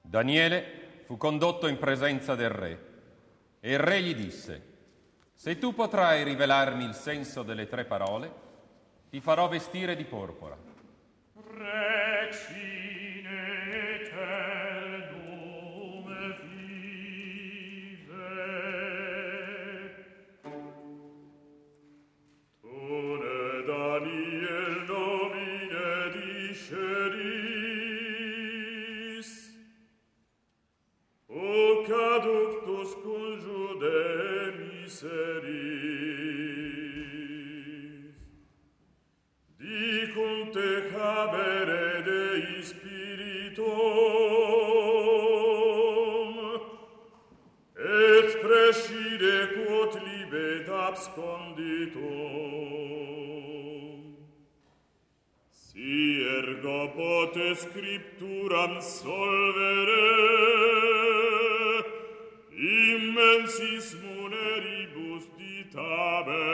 Daniele fu condotto in presenza del re e il re gli disse: se tu potrai rivelarmi il senso delle 3 parole, ti farò vestire di porpora. Regine eternum vive, tone Daniel nomine disceris, o caductus conjude miseris, dicunt te habere Dei spiritum, et prescide quod libet absconditum. Si ergo pote scripturam solvere, immensis muneribus ditabere,